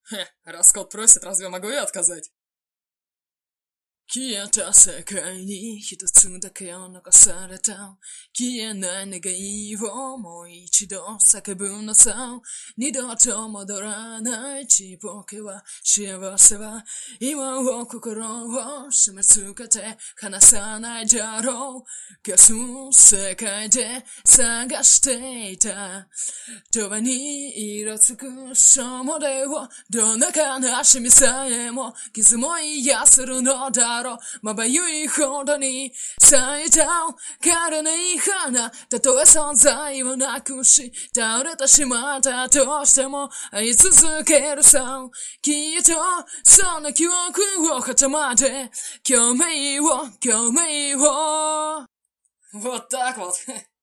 Раз кот просит, разве могу я отказать? 消えた世界に一つだけを残された消えない願いをもう一度叫ぶのさ二度と戻らないちぼけは幸せは今を心を締め付けて離さないだろう消す世界で探していた永遠に色づくしょもれをどんな悲しみさえも傷も癒せるのだまばゆいほどに咲いた枯れない花たとえ存在をなくし倒れてしまったとしても愛い続けるさきっとそんな記憶を肩まで共鳴を Вот так вот.